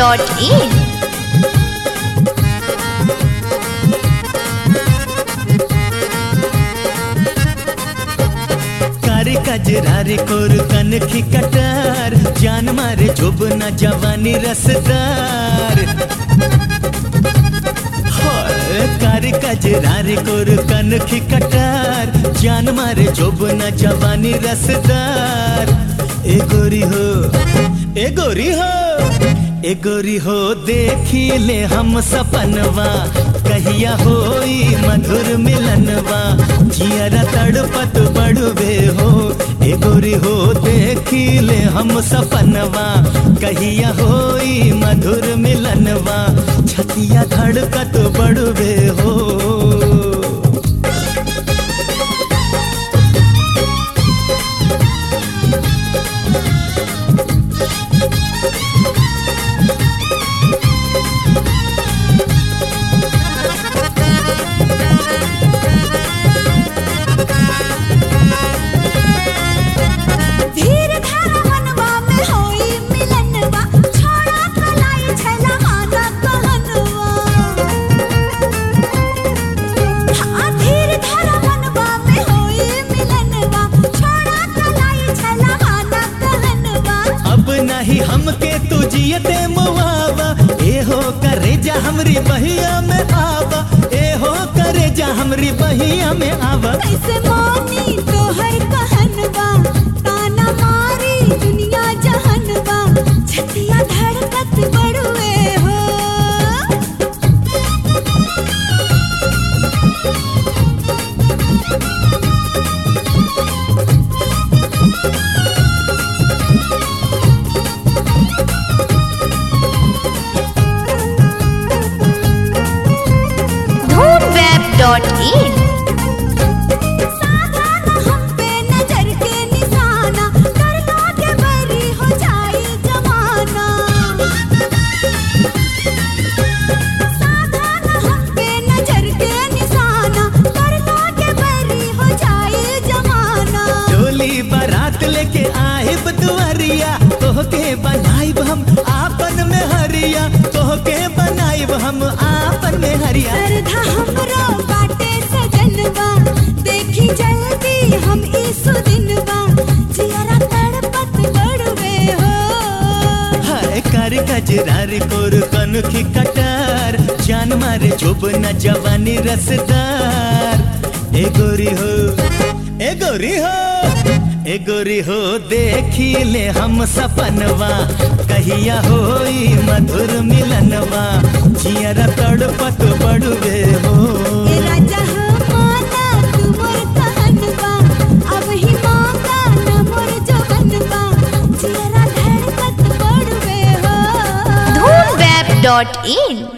dhoonweb.in। कारी कजरारी कोर कनखी कटार जान मारे जोबना जवानी रसदार कारी कजरारी कोर कनखी कटार जान मारे जोबना जवानी रसदार ए गोरी हो ए गोरी हो ए गोरी हो देखी ले हम सपनवा कहिया होई मधुर मिलनवा जियरा तड़पत बड़वे हो ए गोरी हो देखी ले हम सपनवा कहिया होई मधुर मिलनवा छतिया धड़कत बड़वे हो। नहीं हमके तू जियते मुआवा ए हो करे जा हमरी बहिया में आवा ए हो करे जा हमरी बहिया में आवा। कैसे मानी तोहर कहनवा ताना मारी दुनिया जहनवा छतिया धड़कत बड़वे हो। dhoonweb.in। साधाना हम पे नजर के निशाना कर लागे बरी हो जाए जमाना। साधाना हम पे नजर के निशाना कर लागे बरी हो जाए जमाना। डोली बारात लेके आहिब दुआरिया तोहके बनाइब हम आपन में हरिया तोहके बनाइब हम आपन में हरिया। सरधा हमरो बाटे सजनवा देखी जल्दी हम इस दिनवा जियरा तड़पत बड़वे हो। हाय कारी कजरारी कोर कनखी कटार जान मारे जोबना जवानी रसदार ए गोरी हो ए गोरी हो ए गोरी हो देखी ले हम सपनवा कहिया होई मधुर मिलनवा जियरा तड़पत बड़वे हो। ए राजा हमारा तू मोर कहनवा अब ही मांगा न मोर जवनवा जियरा धड़कत बड़वे हो। dhoonweb.in।